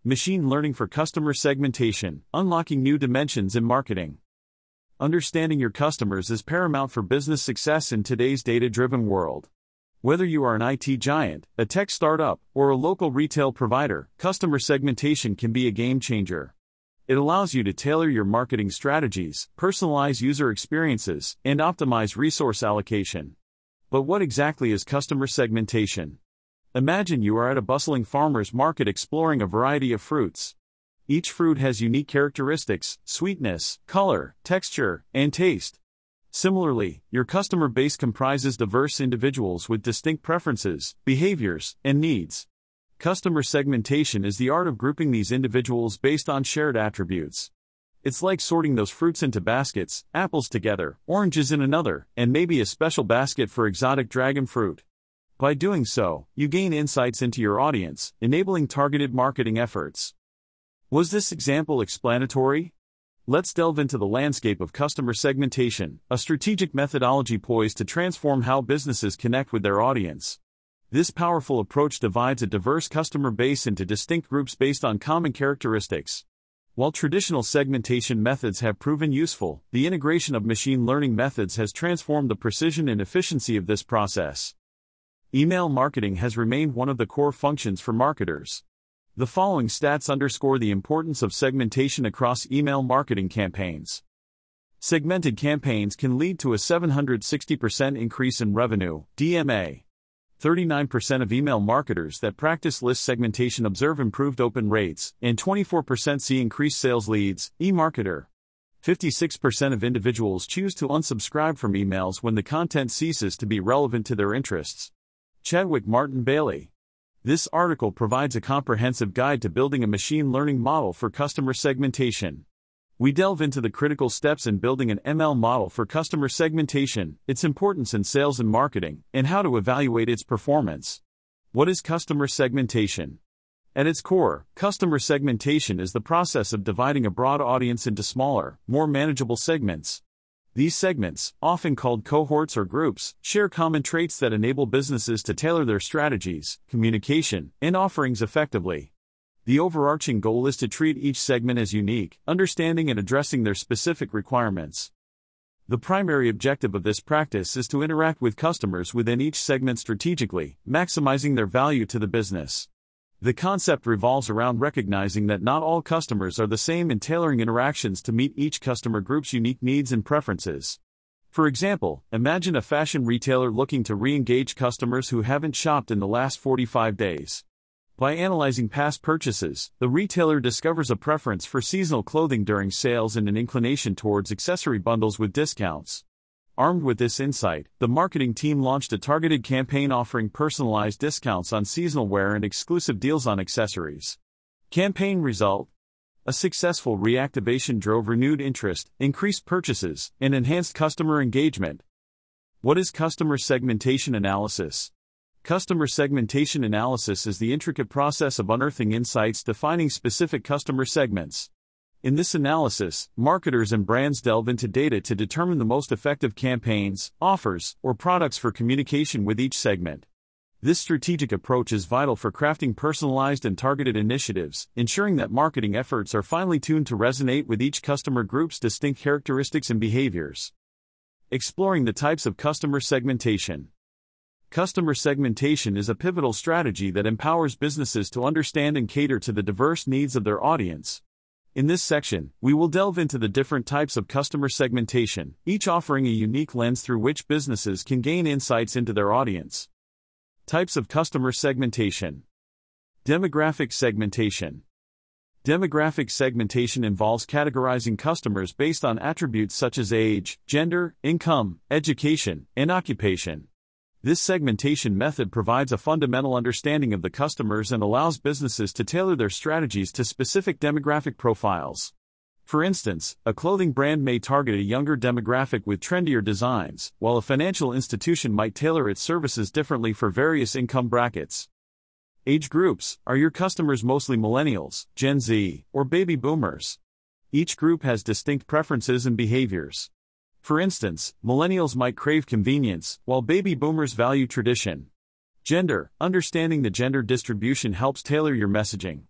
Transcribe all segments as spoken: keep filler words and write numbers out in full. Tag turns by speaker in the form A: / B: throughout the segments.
A: Machine learning for customer segmentation, unlocking new dimensions in marketing. Understanding your customers is paramount for business success in today's data-driven world. Whether you are an I T giant, a tech startup, or a local retail provider, customer segmentation can be a game changer. It allows you to tailor your marketing strategies, personalize user experiences, and optimize resource allocation. But what exactly is customer segmentation? Imagine you are at a bustling farmer's market exploring a variety of fruits. Each fruit has unique characteristics, sweetness, color, texture, and taste. Similarly, your customer base comprises diverse individuals with distinct preferences, behaviors, and needs. Customer segmentation is the art of grouping these individuals based on shared attributes. It's like sorting those fruits into baskets, apples together, oranges in another, and maybe a special basket for exotic dragon fruit. By doing so, you gain insights into your audience, enabling targeted marketing efforts. Was this example explanatory? Let's delve into the landscape of customer segmentation, a strategic methodology poised to transform how businesses connect with their audience. This powerful approach divides a diverse customer base into distinct groups based on common characteristics. While traditional segmentation methods have proven useful, the integration of machine learning methods has transformed the precision and efficiency of this process. Email marketing has remained one of the core functions for marketers. The following stats underscore the importance of segmentation across email marketing campaigns. Segmented campaigns can lead to a seven hundred sixty percent increase in revenue, D M A. thirty-nine percent of email marketers that practice list segmentation observe improved open rates, and twenty-four percent see increased sales leads, eMarketer. fifty-six percent of individuals choose to unsubscribe from emails when the content ceases to be relevant to their interests. Chadwick Martin Bailey. This article provides a comprehensive guide to building a machine learning model for customer segmentation. We delve into the critical steps in building an M L model for customer segmentation, its importance in sales and marketing, and how to evaluate its performance. What is customer segmentation? At its core, customer segmentation is the process of dividing a broad audience into smaller, more manageable segments. These segments, often called cohorts or groups, share common traits that enable businesses to tailor their strategies, communication, and offerings effectively. The overarching goal is to treat each segment as unique, understanding and addressing their specific requirements. The primary objective of this practice is to interact with customers within each segment strategically, maximizing their value to the business. The concept revolves around recognizing that not all customers are the same and tailoring interactions to meet each customer group's unique needs and preferences. For example, imagine a fashion retailer looking to re-engage customers who haven't shopped in the last forty-five days. By analyzing past purchases, the retailer discovers a preference for seasonal clothing during sales and an inclination towards accessory bundles with discounts. Armed with this insight, the marketing team launched a targeted campaign offering personalized discounts on seasonal wear and exclusive deals on accessories. Campaign result: a successful reactivation drove renewed interest, increased purchases, and enhanced customer engagement. What is customer segmentation analysis? Customer segmentation analysis is the intricate process of unearthing insights defining specific customer segments. In this analysis, marketers and brands delve into data to determine the most effective campaigns, offers, or products for communication with each segment. This strategic approach is vital for crafting personalized and targeted initiatives, ensuring that marketing efforts are finely tuned to resonate with each customer group's distinct characteristics and behaviors. Exploring the types of customer segmentation. Customer segmentation is a pivotal strategy that empowers businesses to understand and cater to the diverse needs of their audience. In this section, we will delve into the different types of customer segmentation, each offering a unique lens through which businesses can gain insights into their audience. Types of customer segmentation. Demographic segmentation. Demographic segmentation involves categorizing customers based on attributes such as age, gender, income, education, and occupation. This segmentation method provides a fundamental understanding of the customers and allows businesses to tailor their strategies to specific demographic profiles. For instance, a clothing brand may target a younger demographic with trendier designs, while a financial institution might tailor its services differently for various income brackets. Age groups: are your customers mostly millennials, Gen Z, or baby boomers? Each group has distinct preferences and behaviors. For instance, millennials might crave convenience, while baby boomers value tradition. Gender: understanding the gender distribution helps tailor your messaging.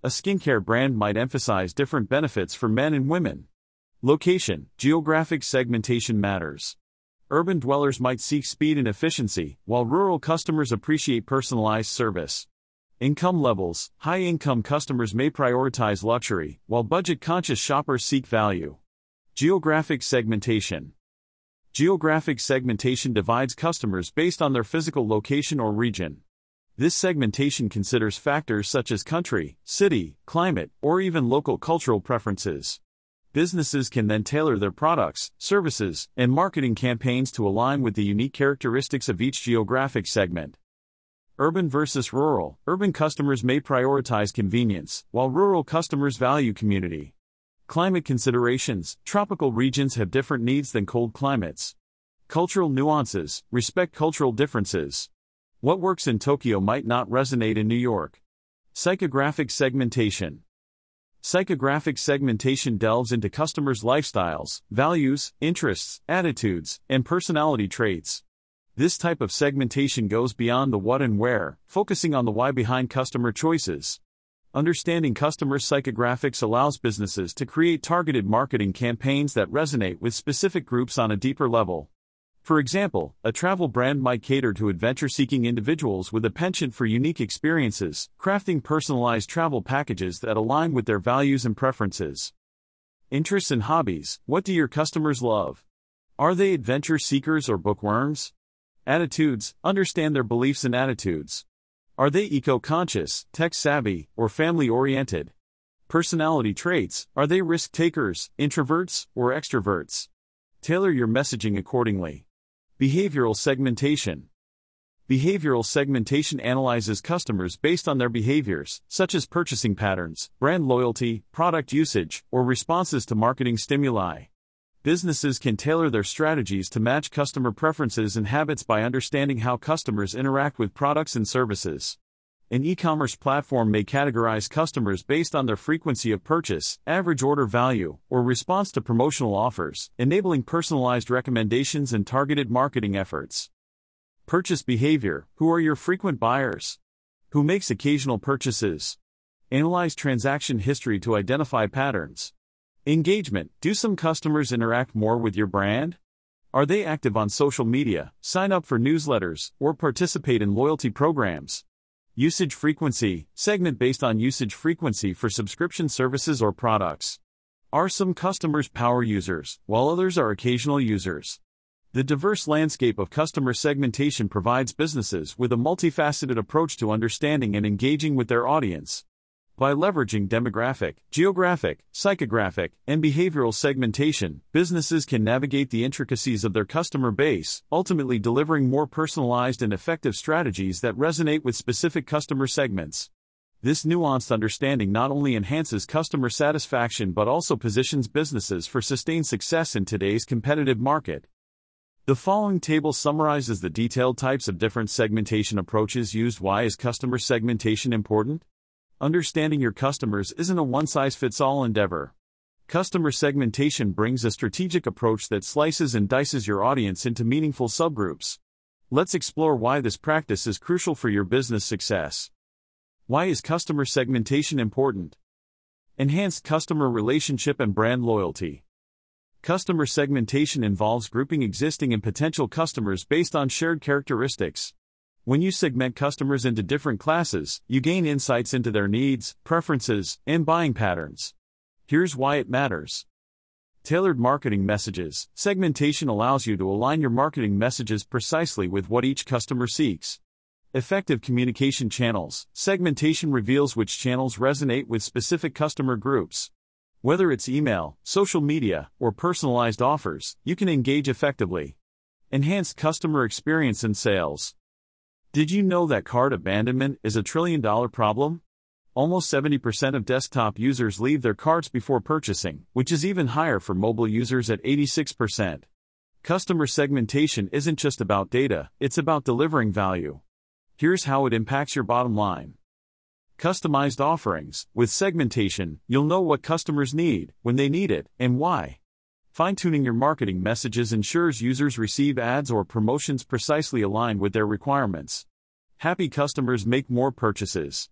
A: A skincare brand might emphasize different benefits for men and women. Location, geographic segmentation matters. Urban dwellers might seek speed and efficiency, while rural customers appreciate personalized service. Income levels, high-income customers may prioritize luxury, while budget-conscious shoppers seek value. Geographic segmentation. Geographic segmentation divides customers based on their physical location or region. This segmentation considers factors such as country, city, climate, or even local cultural preferences. Businesses can then tailor their products, services, and marketing campaigns to align with the unique characteristics of each geographic segment. Urban versus rural. Urban customers may prioritize convenience, while rural customers value community. Climate considerations. Tropical regions have different needs than cold climates. Cultural nuances. Respect cultural differences. What works in Tokyo might not resonate in New York. Psychographic segmentation. Psychographic segmentation delves into customers' lifestyles, values, interests, attitudes, and personality traits. This type of segmentation goes beyond the what and where, focusing on the why behind customer choices. Understanding customer psychographics allows businesses to create targeted marketing campaigns that resonate with specific groups on a deeper level. For example, a travel brand might cater to adventure-seeking individuals with a penchant for unique experiences, crafting personalized travel packages that align with their values and preferences. Interests and hobbies. What do your customers love? Are they adventure seekers or bookworms? Attitudes. Understand their beliefs and attitudes. Are they eco-conscious, tech-savvy, or family-oriented? Personality traits. Are they risk-takers, introverts, or extroverts? Tailor your messaging accordingly. Behavioral segmentation. Behavioral segmentation analyzes customers based on their behaviors, such as purchasing patterns, brand loyalty, product usage, or responses to marketing stimuli. Businesses can tailor their strategies to match customer preferences and habits by understanding how customers interact with products and services. An e-commerce platform may categorize customers based on their frequency of purchase, average order value, or response to promotional offers, enabling personalized recommendations and targeted marketing efforts. Purchase behavior. Who are your frequent buyers? Who makes occasional purchases? Analyze transaction history to identify patterns. Engagement. Do some customers interact more with your brand? Are they active on social media, sign up for newsletters, or participate in loyalty programs? Usage frequency. Segment based on usage frequency for subscription services or products. Are some customers power users, while others are occasional users? The diverse landscape of customer segmentation provides businesses with a multifaceted approach to understanding and engaging with their audience. By leveraging demographic, geographic, psychographic, and behavioral segmentation, businesses can navigate the intricacies of their customer base, ultimately delivering more personalized and effective strategies that resonate with specific customer segments. This nuanced understanding not only enhances customer satisfaction but also positions businesses for sustained success in today's competitive market. The following table summarizes the detailed types of different segmentation approaches used. Why is customer segmentation important? Understanding your customers isn't a one-size-fits-all endeavor. Customer segmentation brings a strategic approach that slices and dices your audience into meaningful subgroups. Let's explore why this practice is crucial for your business success. Why is customer segmentation important? Enhanced customer relationship and brand loyalty. Customer segmentation involves grouping existing and potential customers based on shared characteristics. When you segment customers into different classes, you gain insights into their needs, preferences, and buying patterns. Here's why it matters. Tailored marketing messages. Segmentation allows you to align your marketing messages precisely with what each customer seeks. Effective communication channels. Segmentation reveals which channels resonate with specific customer groups. Whether it's email, social media, or personalized offers, you can engage effectively. Enhanced customer experience and sales. Did you know that cart abandonment is a trillion-dollar problem? Almost seventy percent of desktop users leave their carts before purchasing, which is even higher for mobile users at eighty-six percent. Customer segmentation isn't just about data, it's about delivering value. Here's how it impacts your bottom line. Customized offerings. With segmentation, you'll know what customers need, when they need it, and why. Fine-tuning your marketing messages ensures users receive ads or promotions precisely aligned with their requirements. Happy customers make more purchases.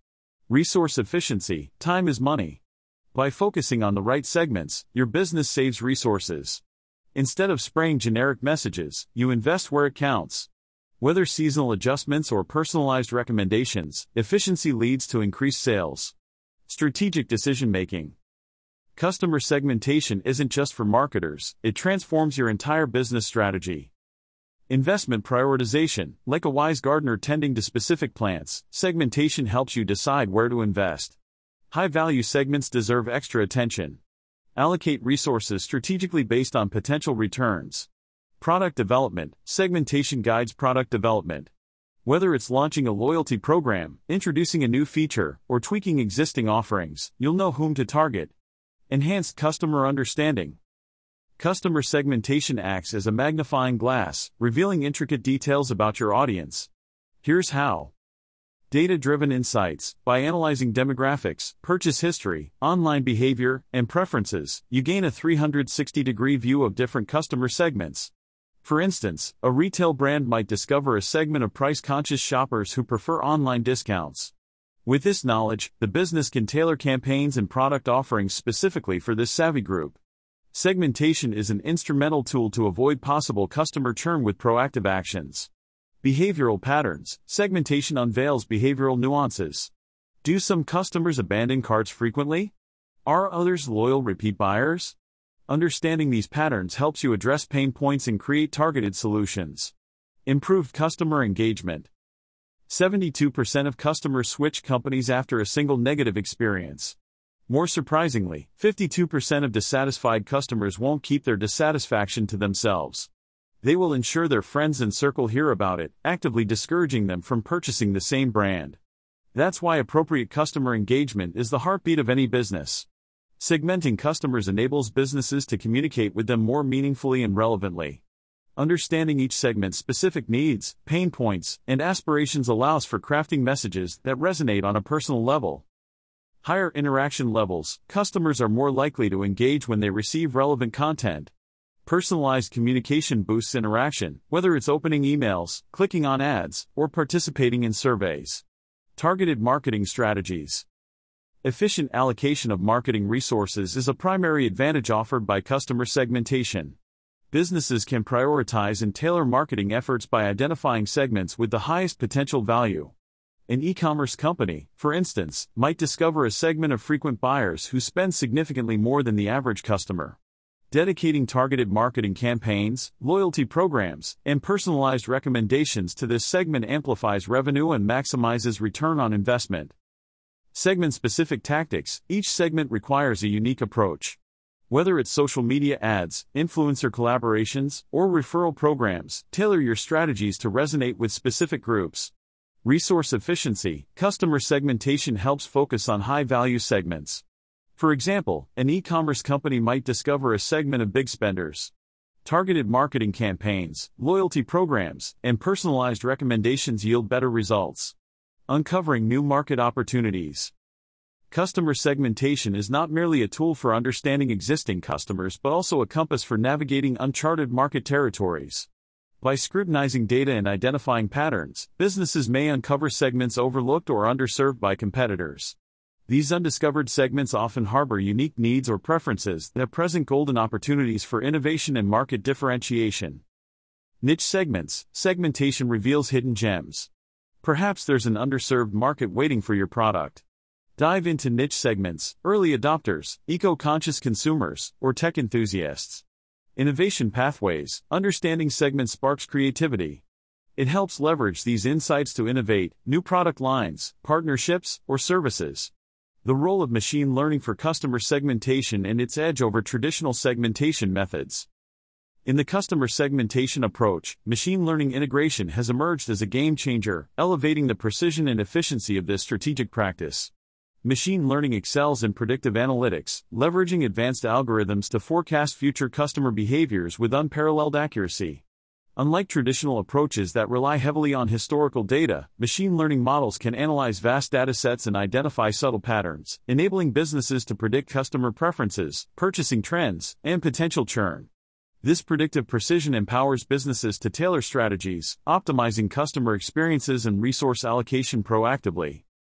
A: Resource efficiency, time is money. By focusing on the right segments, your business saves resources. Instead of spraying generic messages, you invest where it counts. Whether seasonal adjustments or personalized recommendations, efficiency leads to increased sales. Strategic decision-making. Customer segmentation isn't just for marketers, it transforms your entire business strategy. Investment prioritization. Like a wise gardener tending to specific plants, segmentation helps you decide where to invest. High-value segments deserve extra attention. Allocate resources strategically based on potential returns. Product development. Segmentation guides product development. Whether it's launching a loyalty program, introducing a new feature, or tweaking existing offerings, you'll know whom to target. Enhanced customer understanding. Customer segmentation acts as a magnifying glass, revealing intricate details about your audience. Here's how. Data-driven insights. By analyzing demographics, purchase history, online behavior, and preferences, you gain a three hundred sixty degree view of different customer segments. For instance, a retail brand might discover a segment of price-conscious shoppers who prefer online discounts. With this knowledge, the business can tailor campaigns and product offerings specifically for this savvy group. Segmentation is an instrumental tool to avoid possible customer churn with proactive actions. Behavioral patterns. Segmentation unveils behavioral nuances. Do some customers abandon carts frequently? Are others loyal repeat buyers? Understanding these patterns helps you address pain points and create targeted solutions. Improved customer engagement. seventy-two percent of customers switch companies after a single negative experience. More surprisingly, fifty-two percent of dissatisfied customers won't keep their dissatisfaction to themselves. They will ensure their friends and circle hear about it, actively discouraging them from purchasing the same brand. That's why appropriate customer engagement is the heartbeat of any business. Segmenting customers enables businesses to communicate with them more meaningfully and relevantly. Understanding each segment's specific needs, pain points, and aspirations allows for crafting messages that resonate on a personal level. Higher interaction levels. Customers are more likely to engage when they receive relevant content. Personalized communication boosts interaction, whether it's opening emails, clicking on ads, or participating in surveys. Targeted marketing strategies. Efficient allocation of marketing resources is a primary advantage offered by customer segmentation. Businesses can prioritize and tailor marketing efforts by identifying segments with the highest potential value. An e-commerce company, for instance, might discover a segment of frequent buyers who spend significantly more than the average customer. Dedicating targeted marketing campaigns, loyalty programs, and personalized recommendations to this segment amplifies revenue and maximizes return on investment. Segment-specific tactics. Each segment requires a unique approach. Whether it's social media ads, influencer collaborations, or referral programs, tailor your strategies to resonate with specific groups. Resource efficiency. Customer segmentation helps focus on high-value segments. For example, an e-commerce company might discover a segment of big spenders. Targeted marketing campaigns, loyalty programs, and personalized recommendations yield better results. Uncovering new market opportunities. Customer segmentation is not merely a tool for understanding existing customers but also a compass for navigating uncharted market territories. By scrutinizing data and identifying patterns, businesses may uncover segments overlooked or underserved by competitors. These undiscovered segments often harbor unique needs or preferences that present golden opportunities for innovation and market differentiation. Niche segments. Segmentation reveals hidden gems. Perhaps there's an underserved market waiting for your product. Dive into niche segments, early adopters, eco-conscious consumers, or tech enthusiasts. Innovation pathways. Understanding segments sparks creativity. It helps leverage these insights to innovate new product lines, partnerships, or services. The role of machine learning for customer segmentation and its edge over traditional segmentation methods. In the customer segmentation approach, machine learning integration has emerged as a game changer, elevating the precision and efficiency of this strategic practice. Machine learning excels in predictive analytics, leveraging advanced algorithms to forecast future customer behaviors with unparalleled accuracy. Unlike traditional approaches that rely heavily on historical data, machine learning models can analyze vast datasets and identify subtle patterns, enabling businesses to predict customer preferences, purchasing trends, and potential churn. This predictive precision empowers businesses to tailor strategies, optimizing customer experiences and resource allocation proactively.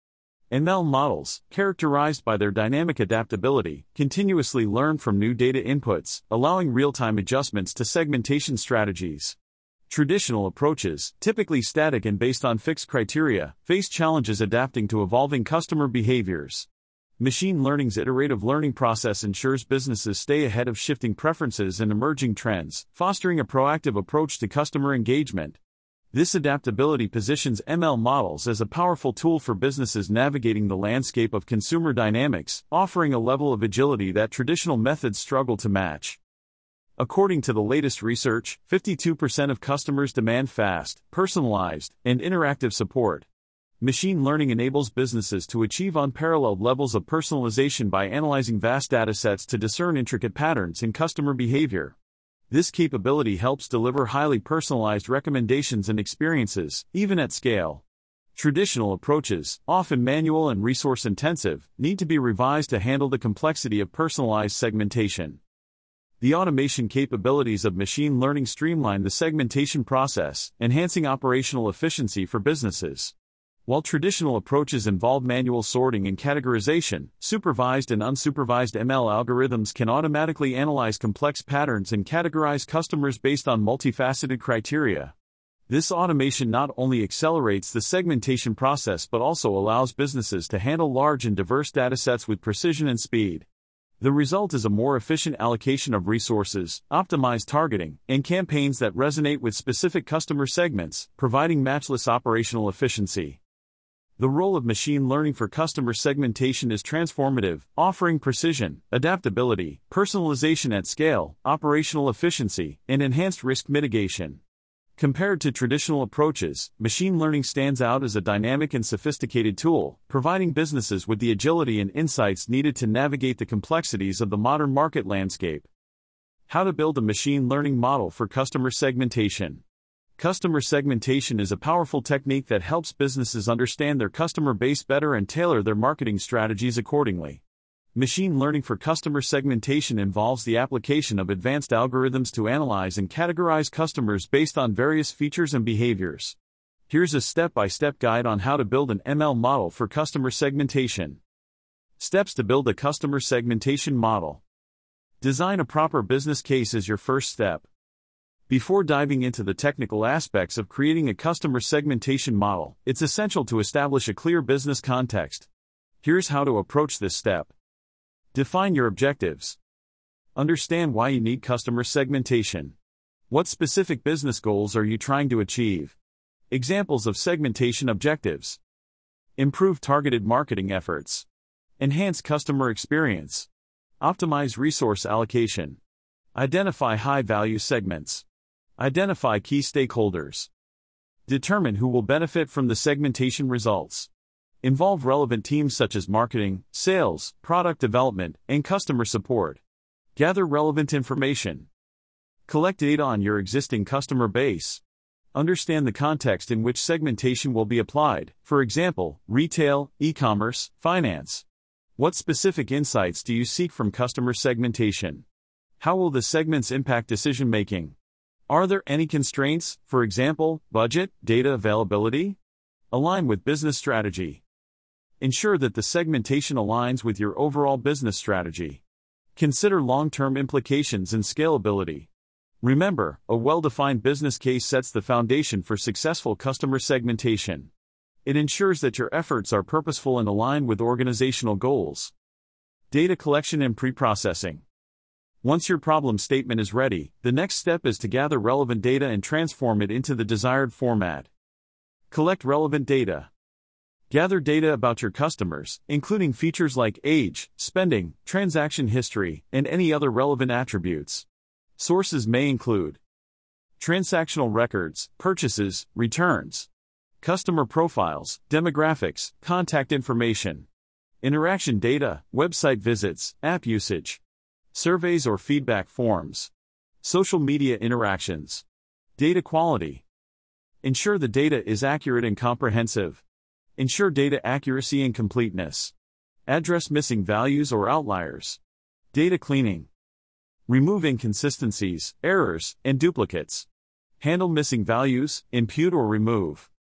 A: M L models, characterized by their dynamic adaptability, continuously learn from new data inputs, allowing real-time adjustments to segmentation strategies. Traditional approaches, typically static and based on fixed criteria, face challenges adapting to evolving customer behaviors. Machine learning's iterative learning process ensures businesses stay ahead of shifting preferences and emerging trends, fostering a proactive approach to customer engagement. This adaptability positions M L models as a powerful tool for businesses navigating the landscape of consumer dynamics, offering a level of agility that traditional methods struggle to match. According to the latest research, fifty-two percent of customers demand fast, personalized, and interactive support. Machine learning enables businesses to achieve unparalleled levels of personalization by analyzing vast datasets to discern intricate patterns in customer behavior. This capability helps deliver highly personalized recommendations and experiences, even at scale. Traditional approaches, often manual and resource-intensive, need to be revised to handle the complexity of personalized segmentation. The automation capabilities of machine learning streamline the segmentation process, enhancing operational efficiency for businesses. While traditional approaches involve manual sorting and categorization, supervised and unsupervised M L algorithms can automatically analyze complex patterns and categorize customers based on multifaceted criteria. This automation not only accelerates the segmentation process but also allows businesses to handle large and diverse datasets with precision and speed. The result is a more efficient allocation of resources, optimized targeting, and campaigns that resonate with specific customer segments, providing matchless operational efficiency. The role of machine learning for customer segmentation is transformative, offering precision, adaptability, personalization at scale, operational efficiency, and enhanced risk mitigation. Compared to traditional approaches, machine learning stands out as a dynamic and sophisticated tool, providing businesses with the agility and insights needed to navigate the complexities of the modern market landscape. How to build a machine learning model for customer segmentation. Customer segmentation is a powerful technique that helps businesses understand their customer base better and tailor their marketing strategies accordingly. Machine learning for customer segmentation involves the application of advanced algorithms to analyze and categorize customers based on various features and behaviors. Here's a step-by-step guide on how to build an M L model for customer segmentation. Steps to build a customer segmentation model. Design a proper business case as your first step. Before diving into the technical aspects of creating a customer segmentation model, it's essential to establish a clear business context. Here's how to approach this step. Define your objectives. Understand why you need customer segmentation. What specific business goals are you trying to achieve? Examples of segmentation objectives. Improve targeted marketing efforts. Enhance customer experience. Optimize resource allocation. Identify high-value segments. Identify key stakeholders. Determine who will benefit from the segmentation results. Involve relevant teams such as marketing, sales, product development, and customer support. Gather relevant information. Collect data on your existing customer base. Understand the context in which segmentation will be applied, for example, retail, e-commerce, finance. What specific insights do you seek from customer segmentation? How will the segments impact decision-making? Are there any constraints, for example, budget, data availability? Align with business strategy. Ensure that the segmentation aligns with your overall business strategy. Consider long-term implications and scalability. Remember, a well-defined business case sets the foundation for successful customer segmentation. It ensures that your efforts are purposeful and aligned with organizational goals. Data collection and pre-processing. Once your problem statement is ready, the next step is to gather relevant data and transform it into the desired format. Collect relevant data. Gather data about your customers, including features like age, spending, transaction history, and any other relevant attributes. Sources may include transactional records, purchases, returns, customer profiles, demographics, contact information, interaction data, website visits, app usage, surveys or feedback forms, social media interactions. Data quality. Ensure the data is accurate and comprehensive. Ensure data accuracy and completeness. Address missing values or outliers. Data cleaning. Remove inconsistencies, errors, and duplicates. Handle missing values, impute or remove.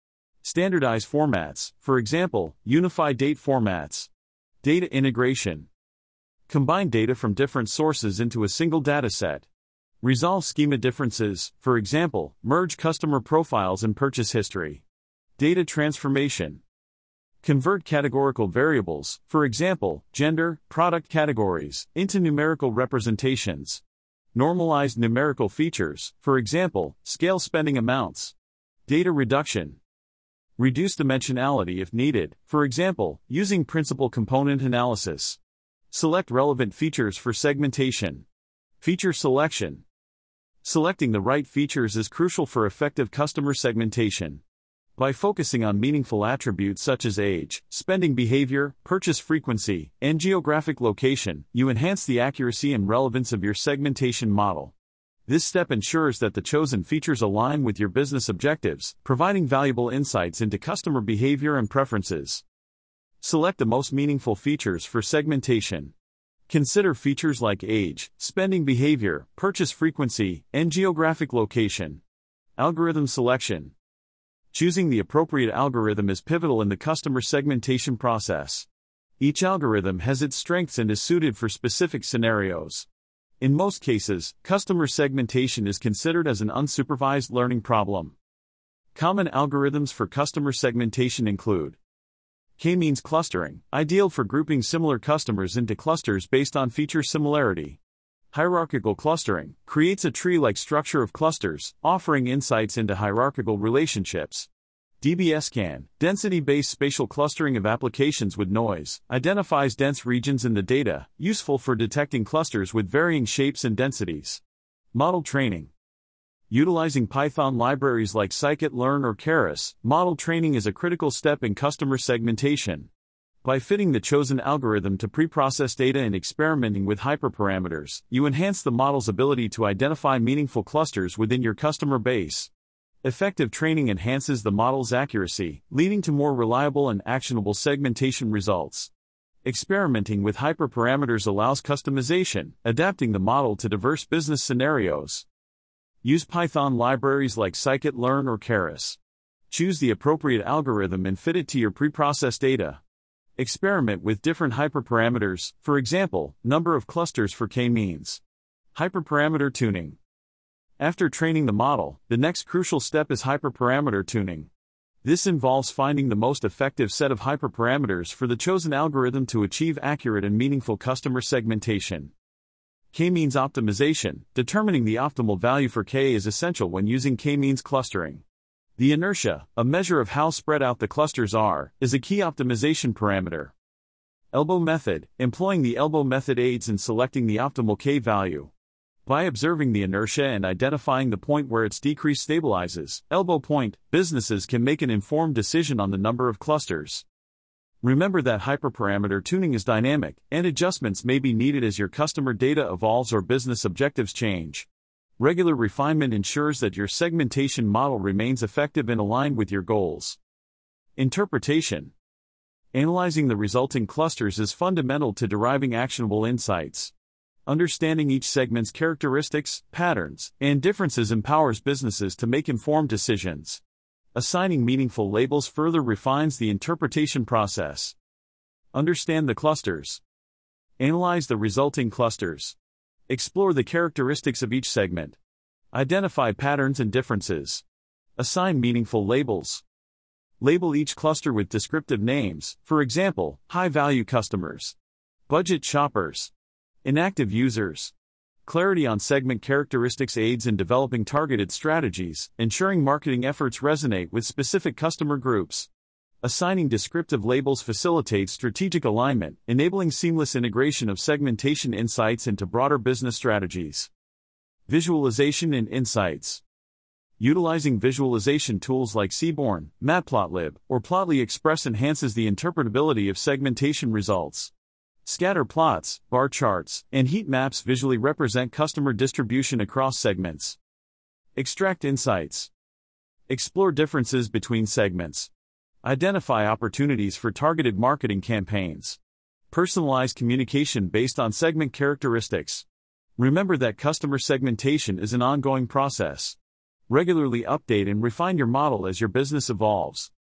A: Standardize formats, for example, unify date formats. Data integration. Combine data from different sources into a single dataset. Resolve schema differences, for example, merge customer profiles and purchase history. Data transformation. Convert categorical variables, for example, gender, product categories, into numerical representations. Normalize numerical features, for example, scale spending amounts. Data reduction. Reduce dimensionality if needed, for example, using principal component analysis. Select relevant features for segmentation. Feature selection. Selecting the right features is crucial for effective customer segmentation. By focusing on meaningful attributes such as age, spending behavior, purchase frequency, and geographic location, you enhance the accuracy and relevance of your segmentation model. This step ensures that the chosen features align with your business objectives, providing valuable insights into customer behavior and preferences. Select the most meaningful features for segmentation. Consider features like age, spending behavior, purchase frequency, and geographic location. Algorithm selection. Choosing the appropriate algorithm is pivotal in the customer segmentation process. Each algorithm has its strengths and is suited for specific scenarios. In most cases, customer segmentation is considered as an unsupervised learning problem. Common algorithms for customer segmentation include K-means clustering, ideal for grouping similar customers into clusters based on feature similarity. Hierarchical clustering creates a tree-like structure of clusters, offering insights into hierarchical relationships. D B S-Scan, density-based spatial clustering of applications with noise, identifies dense regions in the data, useful for detecting clusters with varying shapes and densities. Model training. Utilizing Python libraries like scikit-learn or Keras, model training is a critical step in customer segmentation. By fitting the chosen algorithm to pre-process data and experimenting with hyperparameters, you enhance the model's ability to identify meaningful clusters within your customer base. Effective training enhances the model's accuracy, leading to more reliable and actionable segmentation results. Experimenting with hyperparameters allows customization, adapting the model to diverse business scenarios. Use Python libraries like scikit-learn or Keras. Choose the appropriate algorithm and fit it to your pre-processed data. Experiment with different hyperparameters, for example, number of clusters for k-means. Hyperparameter tuning. After training the model, the next crucial step is hyperparameter tuning. This involves finding the most effective set of hyperparameters for the chosen algorithm to achieve accurate and meaningful customer segmentation. K-means optimization. Determining the optimal value for k is essential when using k-means clustering. The inertia, a measure of how spread out the clusters are, is a key optimization parameter. Elbow method. Employing the elbow method aids in selecting the optimal k value. By observing the inertia and identifying the point where its decrease stabilizes, elbow point, businesses can make an informed decision on the number of clusters. Remember that hyperparameter tuning is dynamic, and adjustments may be needed as your customer data evolves or business objectives change. Regular refinement ensures that your segmentation model remains effective and aligned with your goals. Interpretation. Analyzing the resulting clusters is fundamental to deriving actionable insights. Understanding each segment's characteristics, patterns, and differences empowers businesses to make informed decisions. Assigning meaningful labels further refines the interpretation process. Understand the clusters. Analyze the resulting clusters. Explore the characteristics of each segment. Identify patterns and differences. Assign meaningful labels. Label each cluster with descriptive names, for example, high-value customers, budget shoppers, inactive users. Clarity on segment characteristics aids in developing targeted strategies, ensuring marketing efforts resonate with specific customer groups. Assigning descriptive labels facilitates strategic alignment, enabling seamless integration of segmentation insights into broader business strategies. Visualization and insights. Utilizing visualization tools like Seaborn, Matplotlib, or Plotly Express enhances the interpretability of segmentation results. Scatter plots, bar charts, and heat maps visually represent customer distribution across segments. Extract insights. Explore differences between segments. Identify opportunities for targeted marketing campaigns. Personalize communication based on segment characteristics. Remember that customer segmentation is an ongoing process. Regularly update and refine your model as your business evolves.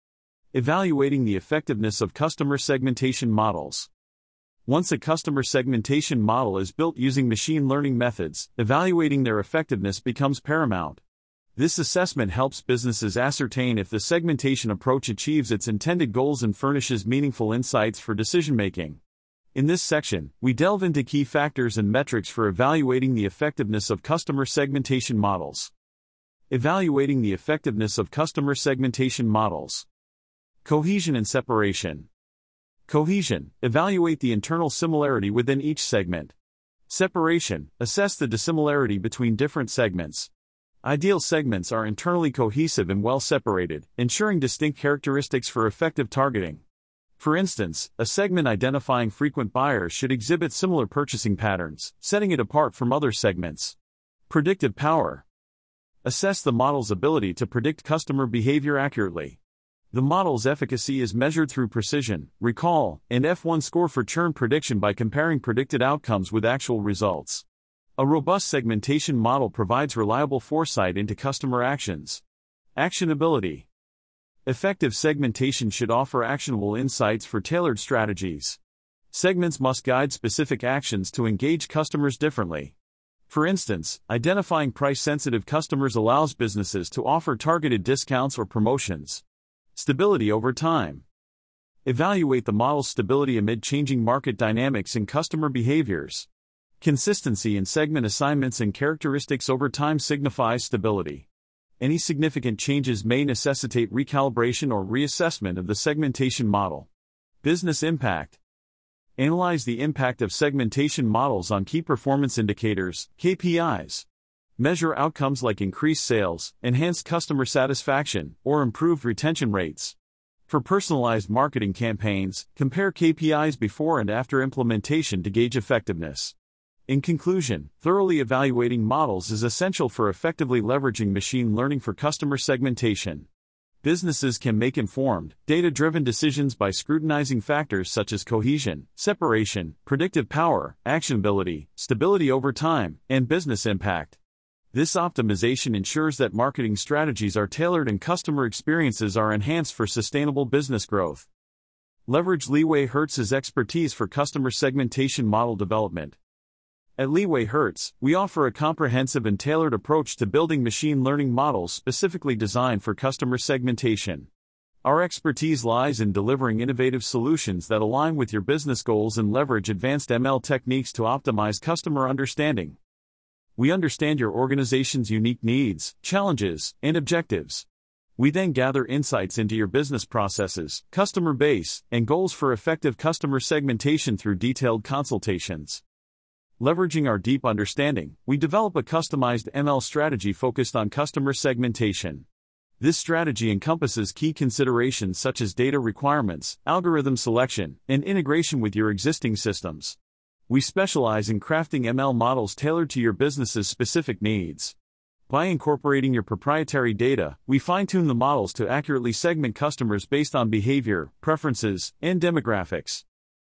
A: Evaluating the effectiveness of customer segmentation models. Once a customer segmentation model is built using machine learning methods, evaluating their effectiveness becomes paramount. This assessment helps businesses ascertain if the segmentation approach achieves its intended goals and furnishes meaningful insights for decision-making. In this section, we delve into key factors and metrics for evaluating the effectiveness of customer segmentation models. Evaluating the effectiveness of customer segmentation models. Cohesion and separation. Cohesion, evaluate the internal similarity within each segment. Separation, assess the dissimilarity between different segments. Ideal segments are internally cohesive and well separated, ensuring distinct characteristics for effective targeting. For instance, a segment identifying frequent buyers should exhibit similar purchasing patterns, setting it apart from other segments. Predictive power. Assess the model's ability to predict customer behavior accurately. The model's efficacy is measured through precision, recall, and F one score for churn prediction by comparing predicted outcomes with actual results. A robust segmentation model provides reliable foresight into customer actions. Actionability. Effective segmentation should offer actionable insights for tailored strategies. Segments must guide specific actions to engage customers differently. For instance, identifying price-sensitive customers allows businesses to offer targeted discounts or promotions. Stability over time. Evaluate the model's stability amid changing market dynamics and customer behaviors. Consistency in segment assignments and characteristics over time signifies stability. Any significant changes may necessitate recalibration or reassessment of the segmentation model. Business impact. Analyze the impact of segmentation models on key performance indicators, K P Is. Measure outcomes like increased sales, enhanced customer satisfaction, or improved retention rates. For personalized marketing campaigns, compare K P Is before and after implementation to gauge effectiveness. In conclusion, thoroughly evaluating models is essential for effectively leveraging machine learning for customer segmentation. Businesses can make informed, data-driven decisions by scrutinizing factors such as cohesion, separation, predictive power, actionability, stability over time, and business impact. This optimization ensures that marketing strategies are tailored and customer experiences are enhanced for sustainable business growth. Leverage LeewayHertz's expertise for customer segmentation model development. At LeewayHertz, we offer a comprehensive and tailored approach to building machine learning models specifically designed for customer segmentation. Our expertise lies in delivering innovative solutions that align with your business goals and leverage advanced M L techniques to optimize customer understanding. We understand your organization's unique needs, challenges, and objectives. We then gather insights into your business processes, customer base, and goals for effective customer segmentation through detailed consultations. Leveraging our deep understanding, we develop a customized M L strategy focused on customer segmentation. This strategy encompasses key considerations such as data requirements, algorithm selection, and integration with your existing systems. We specialize in crafting M L models tailored to your business's specific needs. By incorporating your proprietary data, we fine-tune the models to accurately segment customers based on behavior, preferences, and demographics.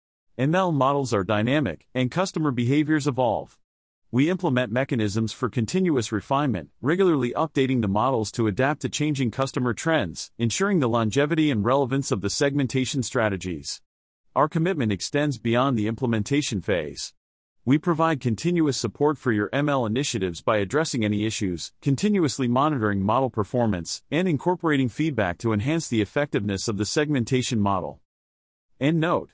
A: M L models are dynamic, and customer behaviors evolve. We implement mechanisms for continuous refinement, regularly updating the models to adapt to changing customer trends, ensuring the longevity and relevance of the segmentation strategies. Our commitment extends beyond the implementation phase. We provide continuous support for your M L initiatives by addressing any issues, continuously monitoring model performance, and incorporating feedback to enhance the effectiveness of the segmentation model. End note.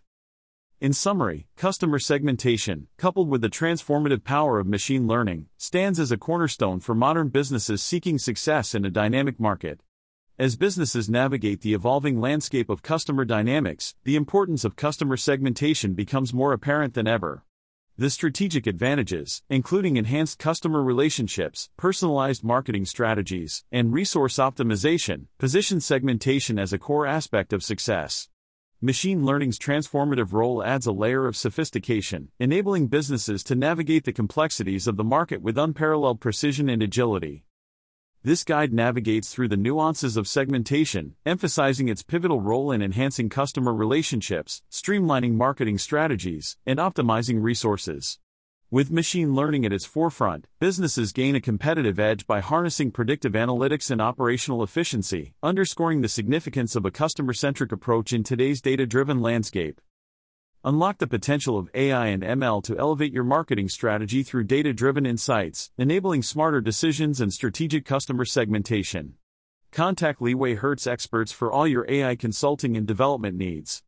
A: In summary, customer segmentation, coupled with the transformative power of machine learning, stands as a cornerstone for modern businesses seeking success in a dynamic market. As businesses navigate the evolving landscape of customer dynamics, the importance of customer segmentation becomes more apparent than ever. The strategic advantages, including enhanced customer relationships, personalized marketing strategies, and resource optimization, position segmentation as a core aspect of success. Machine learning's transformative role adds a layer of sophistication, enabling businesses to navigate the complexities of the market with unparalleled precision and agility. This guide navigates through the nuances of segmentation, emphasizing its pivotal role in enhancing customer relationships, streamlining marketing strategies, and optimizing resources. With machine learning at its forefront, businesses gain a competitive edge by harnessing predictive analytics and operational efficiency, underscoring the significance of a customer-centric approach in today's data-driven landscape. Unlock the potential of A I and M L to elevate your marketing strategy through data-driven insights, enabling smarter decisions and strategic customer segmentation. Contact LeewayHertz experts for all your A I consulting and development needs.